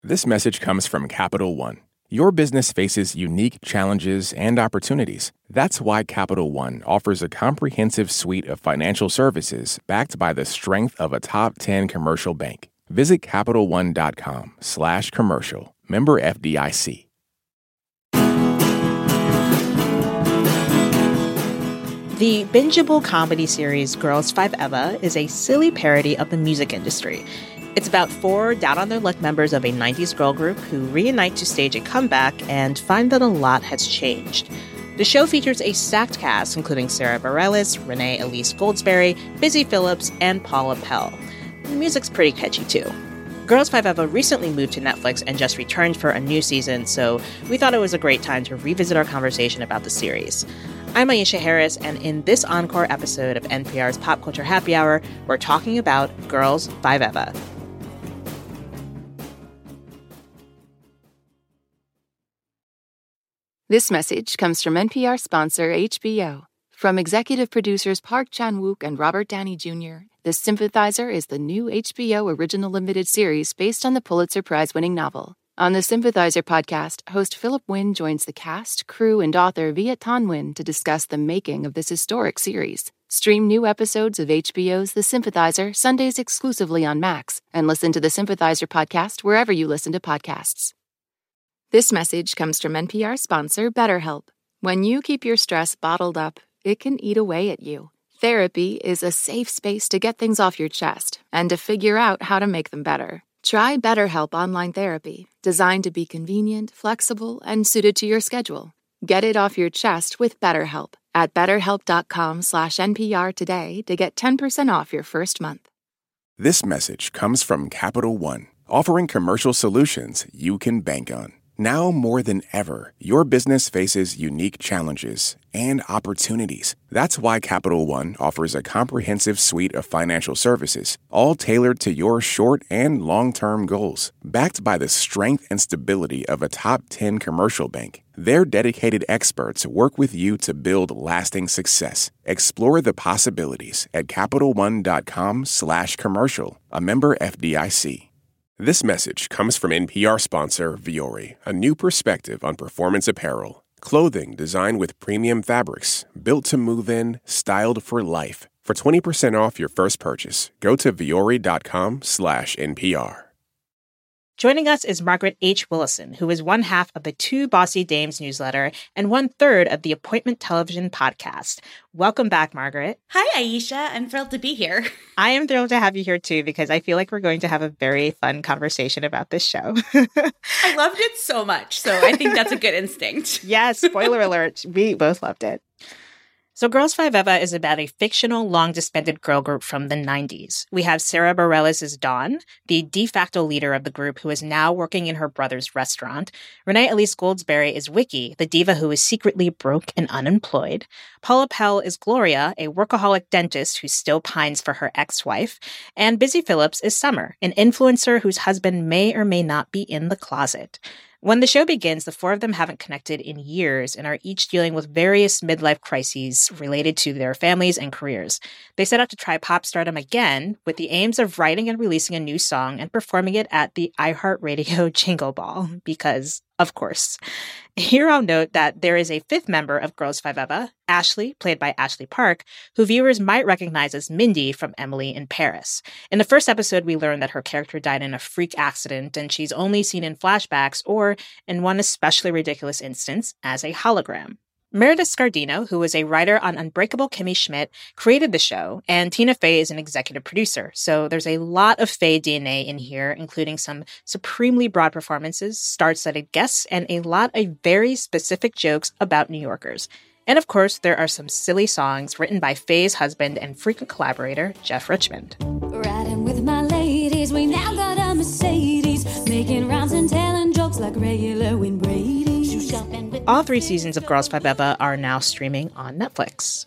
This message comes from Capital One. Your business faces unique challenges and opportunities. That's why Capital One offers a comprehensive suite of financial services backed by the strength of a top 10 commercial bank. Visit CapitalOne.com/commercial. Member FDIC. The bingeable comedy series Girls Five Eva is a silly parody of the music industry. It's about four down-on-their-luck members of a 90s girl group who reunite to stage a comeback and find that a lot has changed. The show features a stacked cast, including Sara Bareilles, Renee Elise Goldsberry, Busy Phillips, and Paula Pell. The music's pretty catchy, too. Girls Five Eva recently moved to Netflix and just returned for a new season, so we thought it was a great time to revisit our conversation about the series. I'm Aisha Harris, and in this encore episode of NPR's Pop Culture Happy Hour, we're talking about Girls Five Eva. This message comes from NPR sponsor HBO. From executive producers Park Chan-wook and Robert Downey Jr., The Sympathizer is the new HBO original limited series based on the Pulitzer Prize-winning novel. On the Sympathizer podcast, host Philip Wynn joins the cast, crew, and author Viet Thanh Nguyen to discuss the making of this historic series. Stream new episodes of HBO's The Sympathizer Sundays exclusively on Max, and listen to the Sympathizer podcast wherever you listen to podcasts. This message comes from NPR sponsor BetterHelp. When you keep your stress bottled up, it can eat away at you. Therapy is a safe space to get things off your chest and to figure out how to make them better. Try BetterHelp Online Therapy, designed to be convenient, flexible, and suited to your schedule. Get it off your chest with BetterHelp at betterhelp.com/NPR today to get 10% off your first month. This message comes from Capital One, offering commercial solutions you can bank on. Now more than ever, your business faces unique challenges and opportunities. That's why Capital One offers a comprehensive suite of financial services, all tailored to your short and long-term goals. Backed by the strength and stability of a top 10 commercial bank, their dedicated experts work with you to build lasting success. Explore the possibilities at CapitalOne.com/commercial, a member FDIC. This message comes from NPR sponsor Vuori, a new perspective on performance apparel. Clothing designed with premium fabrics, built to move in, styled for life. For 20% off your first purchase, go to vuori.com/NPR. Joining us is Margaret H. Willison, who is one half of the Two Bossy Dames newsletter and one-third of the Appointment Television podcast. Welcome back, Margaret. Hi, Aisha. I'm thrilled to be here. I am thrilled to have you here, too, because I feel like we're going to have a very fun conversation about this show. I loved it so much, so I think that's a good instinct. Yes, spoiler alert. We both loved it. So Girls Five Eva is about a fictional, long-disbanded girl group from the 90s. We have Sara Bareilles as Dawn, the de facto leader of the group who is now working in her brother's restaurant. Renee Elise Goldsberry is Wiki, the diva who is secretly broke and unemployed. Paula Pell is Gloria, a workaholic dentist who still pines for her ex-wife. And Busy Phillips is Summer, an influencer whose husband may or may not be in the closet. When the show begins, the four of them haven't connected in years and are each dealing with various midlife crises related to their families and careers. They set out to try pop stardom again with the aims of writing and releasing a new song and performing it at the iHeartRadio Jingle Ball, because, of course. Here I'll note that there is a fifth member of Girls Five Eva, Ashley, played by Ashley Park, who viewers might recognize as Mindy from Emily in Paris. In the first episode, we learn that her character died in a freak accident, and she's only seen in flashbacks or, in one especially ridiculous instance, as a hologram. Meredith Scardino, who was a writer on Unbreakable Kimmy Schmidt, created the show, and Tina Fey is an executive producer. So there's a lot of Fey DNA in here, including some supremely broad performances, star-studded guests, and a lot of very specific jokes about New Yorkers. And of course, there are some silly songs written by Fey's husband and frequent collaborator, Jeff Richmond. Riding with my ladies, we now got a Mercedes, making rounds and telling jokes like regular Win Brady. All three seasons of Girls Five Eva are now streaming on Netflix.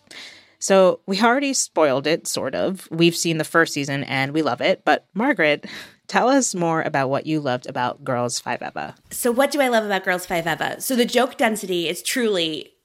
So we already spoiled it, sort of. We've seen the first season and we love it. But Margaret, tell us more about what you loved about Girls Five Eva. So what do I love about Girls Five Eva? So the joke density is truly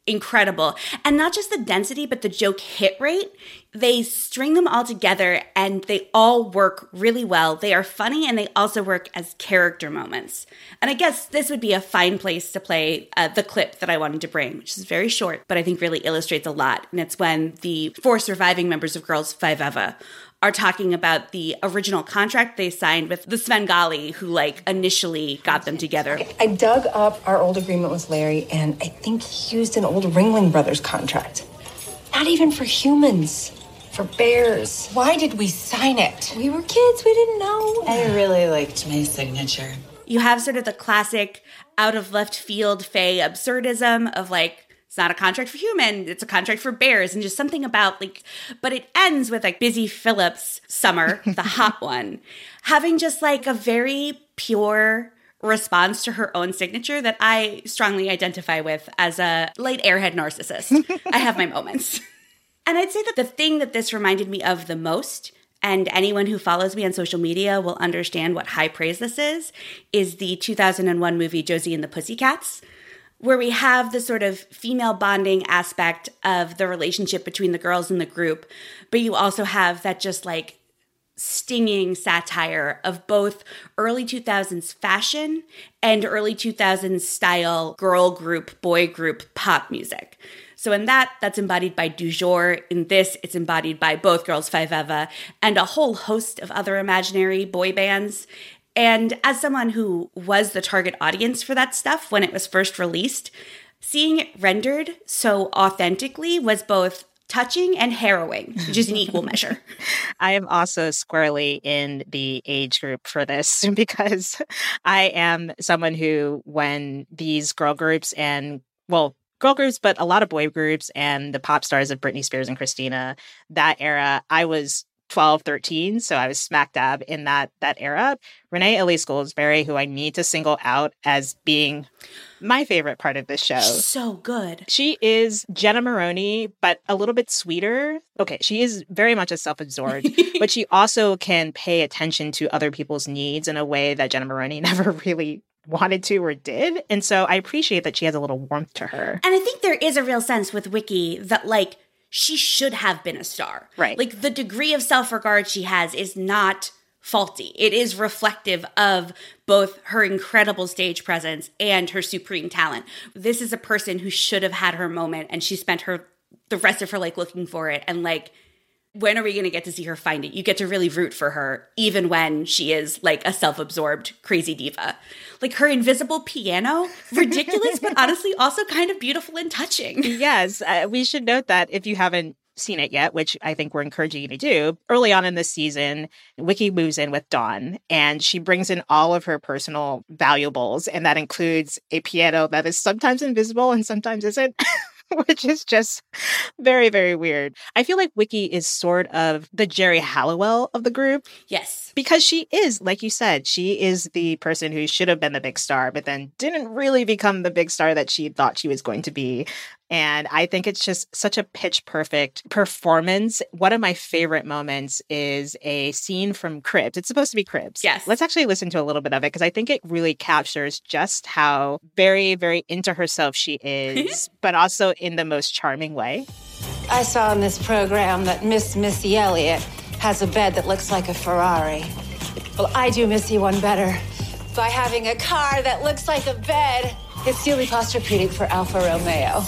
incredible. And not just the density, but the joke hit rate. They string them all together and they all work really well. They are funny and they also work as character moments. And I guess this would be a fine place to play the clip that I wanted to bring, which is very short, but I think really illustrates a lot. And it's when the 4 surviving members of Girls 5 Eva are talking about the original contract they signed with the Svengali who initially got them together. Okay, I dug up our old agreement with Larry, and I think he used an old Ringling Brothers contract. Not even for humans, for bears. Why did we sign it? We were kids, we didn't know. I really liked my signature. You have sort of the classic out of left field Faye absurdism of it's not a contract for human, it's a contract for bears, and just something about but it ends with Busy Phillips, Summer, the hot one, having just a very pure response to her own signature that I strongly identify with as a late airhead narcissist. I have my moments. And I'd say that the thing that this reminded me of the most, and anyone who follows me on social media will understand what high praise this is the 2001 movie Josie and the Pussycats, where we have the sort of female bonding aspect of the relationship between the girls in the group, but you also have that just stinging satire of both early 2000s fashion and early 2000s style girl group, boy group pop music. So in that's embodied by Du Jour. In this, it's embodied by both Girls 5 Eva and a whole host of other imaginary boy bands. And as someone who was the target audience for that stuff when it was first released, seeing it rendered so authentically was both touching and harrowing, which is an equal measure. I am also squarely in the age group for this because I am someone who, when these girl groups girl groups, but a lot of boy groups and the pop stars of Britney Spears and Christina, that era, I was 12, 13, so I was smack dab in that era. Renee Elise Goldsberry, who I need to single out as being my favorite part of this show. She's so good. She is Jenna Maroney, but a little bit sweeter. Okay, she is very much a self-absorbed, but she also can pay attention to other people's needs in a way that Jenna Maroney never really wanted to or did. And so I appreciate that she has a little warmth to her. And I think there is a real sense with Wiki that she should have been a star. Right. The degree of self-regard she has is not faulty. It is reflective of both her incredible stage presence and her supreme talent. This is a person who should have had her moment, and she spent the rest of her looking for it. And when are we going to get to see her find it? You get to really root for her, even when she is a self-absorbed crazy diva. Her invisible piano, ridiculous, but honestly also kind of beautiful and touching. Yes, we should note that if you haven't seen it yet, which I think we're encouraging you to do, early on in this season, Wiki moves in with Dawn, and she brings in all of her personal valuables, and that includes a piano that is sometimes invisible and sometimes isn't. Which is just very, very weird. I feel like Wiki is sort of the Jerry Halliwell of the group. Yes. Because she is, like you said, she is the person who should have been the big star, but then didn't really become the big star that she thought she was going to be. And I think it's just such a pitch perfect performance. One of my favorite moments is a scene from Cribs. It's supposed to be Cribs. Yes. Let's actually listen to a little bit of it because I think it really captures just how very, very into herself she is, but also in the most charming way. I saw in this program that Missy Elliott has a bed that looks like a Ferrari. Well, I do Missy one better by having a car that looks like a bed. It's Sealy Posturepedic for Alfa Romeo.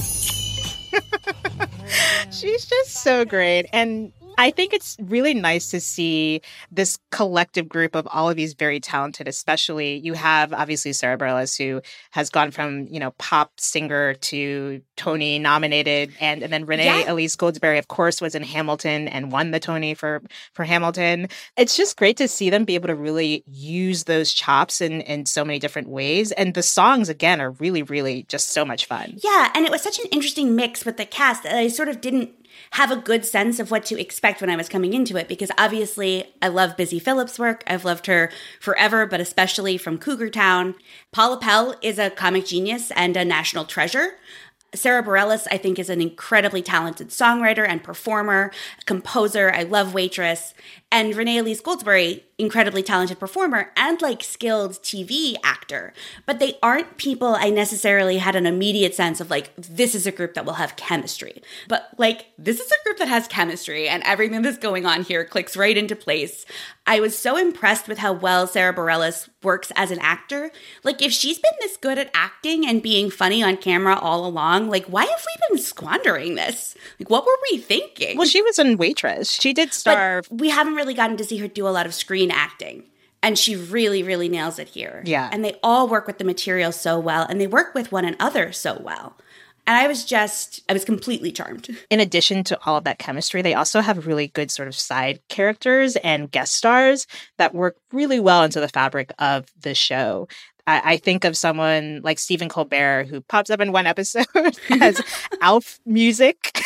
She's just so great. And I think it's really nice to see this collective group of all of these very talented, especially you have obviously Sara Bareilles, who has gone from, pop singer to Tony nominated. And then Renee Elise Goldsberry, of course, was in Hamilton and won the Tony for Hamilton. It's just great to see them be able to really use those chops in so many different ways. And the songs, again, are really, really just so much fun. Yeah, and it was such an interesting mix with the cast that I sort of didn't have a good sense of what to expect when I was coming into it, because obviously I love Busy Phillips' work. I've loved her forever, but especially from Cougar Town. Paula Pell is a comic genius and a national treasure. Sara Bareilles, I think, is an incredibly talented songwriter and performer, composer. I love Waitress. And Renee Elise Goldsberry, incredibly talented performer and like skilled TV actor. But they aren't people I necessarily had an immediate sense of like, this is a group that will have chemistry. But like, this is a group that has chemistry and everything that's going on here clicks right into place. I was so impressed with how well Sarah Bareilles works as an actor. Like, if she's been this good at acting and being funny on camera all along, like, why have we been squandering this? Like, what were we thinking? Well, she was in Waitress. She did star. But we haven't really gotten to see her do a lot of screen acting. And she really, really nails it here. Yeah. And they all work with the material so well, and they work with one another so well. And I was completely charmed. In addition to all of that chemistry, they also have really good sort of side characters and guest stars that work really well into the fabric of the show. I think of someone like Stephen Colbert, who pops up in one episode as Alf Music,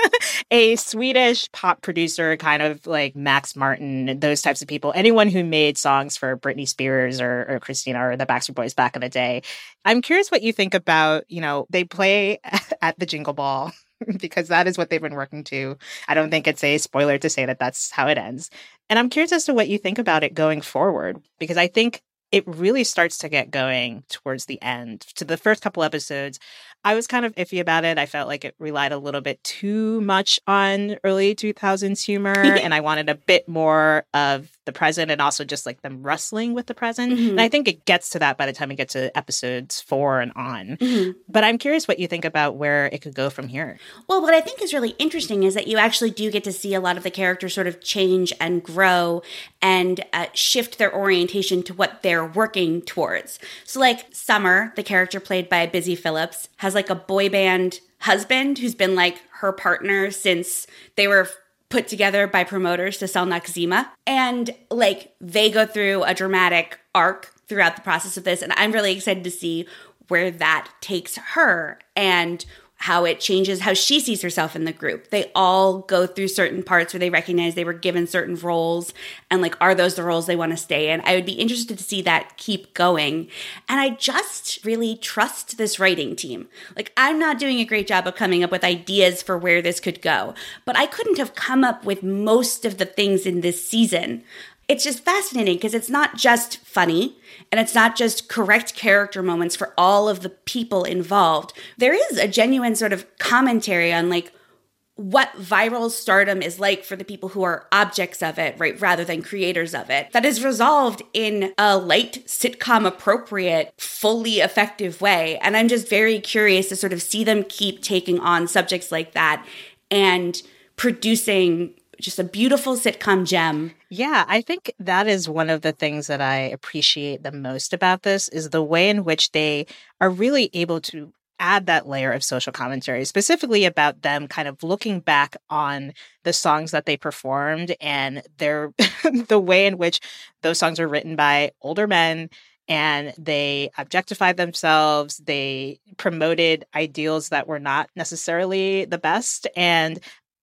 a Swedish pop producer, kind of like Max Martin, those types of people. Anyone who made songs for Britney Spears or Christina or the Backstreet Boys back in the day. I'm curious what you think about, they play at the Jingle Ball because that is what they've been working to. I don't think it's a spoiler to say that that's how it ends. And I'm curious as to what you think about it going forward, because I think it really starts to get going towards the end. To the first couple episodes, I was kind of iffy about it. I felt like it relied a little bit too much on early 2000s humor, and I wanted a bit more of the present and also just like them wrestling with the present. Mm-hmm. And I think it gets to that by the time we get to episodes 4 and on. Mm-hmm. But I'm curious what you think about where it could go from here. Well, what I think is really interesting is that you actually do get to see a lot of the characters sort of change and grow and shift their orientation to what they're working towards. So like Summer, the character played by Busy Phillips, has like a boy band husband who's been like her partner since they were put together by promoters to sell Noxzema. And like they go through a dramatic arc throughout the process of this. And I'm really excited to see where that takes her and how it changes how she sees herself in the group. They all go through certain parts where they recognize they were given certain roles and like, are those the roles they want to stay in? I would be interested to see that keep going. And I just really trust this writing team. Like, I'm not doing a great job of coming up with ideas for where this could go, but I couldn't have come up with most of the things in this season. It's just fascinating because it's not just funny and it's not just correct character moments for all of the people involved. There is a genuine sort of commentary on like what viral stardom is like for the people who are objects of it, right, rather than creators of it. That is resolved in a light, sitcom appropriate, fully effective way. And I'm just very curious to sort of see them keep taking on subjects like that and producing just a beautiful sitcom gem. Yeah, I think that is one of the things that I appreciate the most about this is the way in which they are really able to add that layer of social commentary, specifically about them kind of looking back on the songs that they performed and their the way in which those songs are written by older men. And they objectified themselves. They promoted ideals that were not necessarily the best. And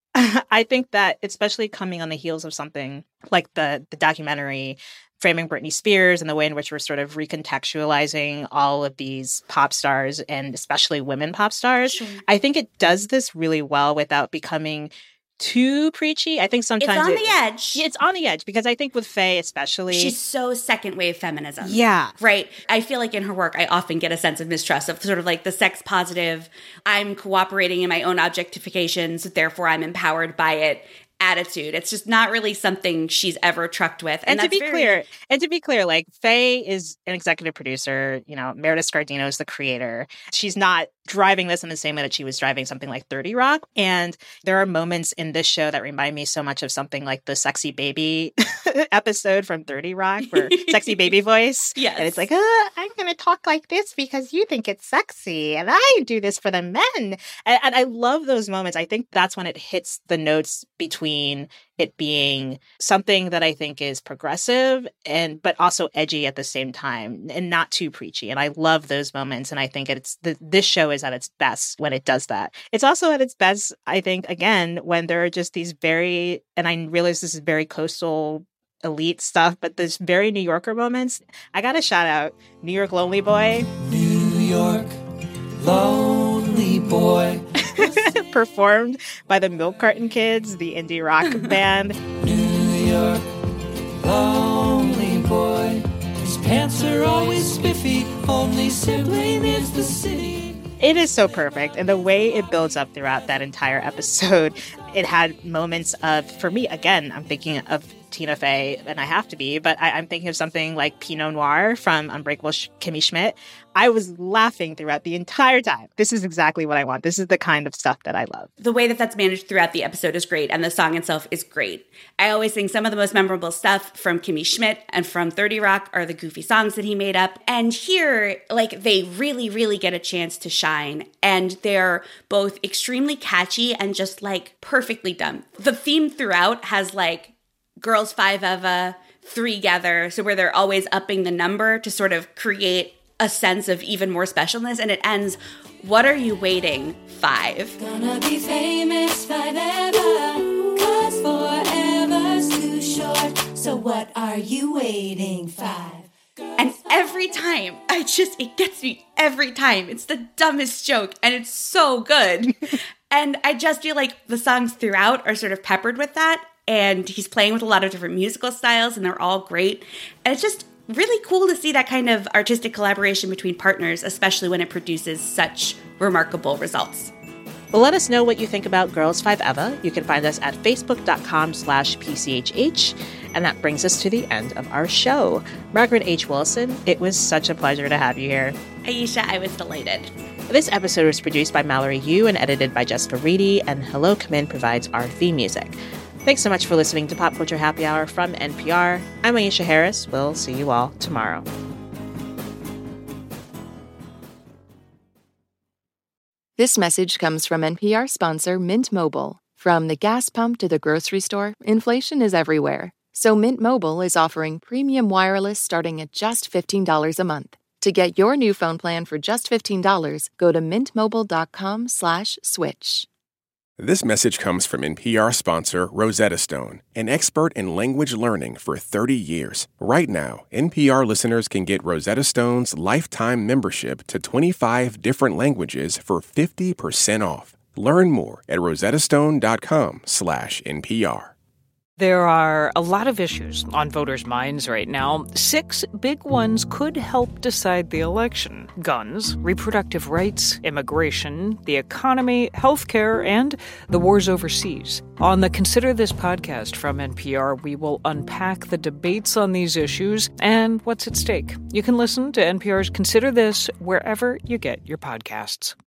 I think that especially coming on the heels of something like the documentary Framing Britney Spears and the way in which we're sort of recontextualizing all of these pop stars and especially women pop stars, sure. I think it does this really well without becoming too preachy. I think sometimes it's on the edge. It's on the edge because I think with Faye especially, she's so second wave feminism. Yeah. Right. I feel like in her work, I often get a sense of mistrust of sort of like the sex positive, I'm cooperating in my own objectification, so therefore I'm empowered by it attitude. It's just not really something she's ever trucked with. And to be clear, like Faye is an executive producer, Meredith Scardino is the creator. She's not driving this in the same way that she was driving something like 30 Rock. And there are moments in this show that remind me so much of something like the Sexy Baby episode from 30 Rock, where Sexy Baby voice. Yes. And it's like, I'm going to talk like this because you think it's sexy. And I do this for the men. And I love those moments. I think that's when it hits the notes between it being something that I think is progressive but also edgy at the same time and not too preachy. And I love those moments. And I think this show is at its best when it does that. It's also at its best, I think, again, when there are just these and I realize this is very coastal elite stuff, but there's very New Yorker moments. I got to shout out New York Lonely Boy. New York Lonely Boy. Performed by the Milk Carton Kids, the indie rock band. New York Pants are always spiffy, only sibling is the city. It is so perfect. And the way it builds up throughout that entire episode, it had moments of, for me, again, I'm thinking of Tina Fey, and I have to be, but I'm thinking of something like Pinot Noir from Unbreakable Kimmy Schmidt. I was laughing throughout the entire time. This is exactly what I want. This is the kind of stuff that I love. The way that that's managed throughout the episode is great, and the song itself is great. I always think some of the most memorable stuff from Kimmy Schmidt and from 30 Rock are the goofy songs that he made up. And here, like, they really, really get a chance to shine. And they're both extremely catchy and just, like, perfectly done. The theme throughout has, like, Girls 5 Eva, 3gether, so where they're always upping the number to sort of create a sense of even more specialness. And it ends, what are you waiting, 5? Gonna be famous 5 'cause forever's too short. So what are you waiting, 5? And every time, it gets me every time. It's the dumbest joke, and it's so good. And I just feel like the songs throughout are sort of peppered with that. And he's playing with a lot of different musical styles, and they're all great. And it's just really cool to see that kind of artistic collaboration between partners, especially when it produces such remarkable results. Well, let us know what you think about Girls 5 Eva. You can find us at facebook.com/PCHH. And that brings us to the end of our show. Margaret H. Wilson, it was such a pleasure to have you here. Aisha, I was delighted. This episode was produced by Mallory Yu and edited by Jessica Reedy, and Hello Come In provides our theme music. Thanks so much for listening to Pop Culture Happy Hour from NPR. I'm Aisha Harris. We'll see you all tomorrow. This message comes from NPR sponsor Mint Mobile. From the gas pump to the grocery store, inflation is everywhere. So Mint Mobile is offering premium wireless starting at just $15 a month. To get your new phone plan for just $15, go to mintmobile.com/switch. This message comes from NPR sponsor Rosetta Stone, an expert in language learning for 30 years. Right now, NPR listeners can get Rosetta Stone's lifetime membership to 25 different languages for 50% off. Learn more at rosettastone.com/NPR. There are a lot of issues on voters' minds right now. 6 big ones could help decide the election: guns, reproductive rights, immigration, the economy, healthcare, and the wars overseas. On the Consider This podcast from NPR, we will unpack the debates on these issues and what's at stake. You can listen to NPR's Consider This wherever you get your podcasts.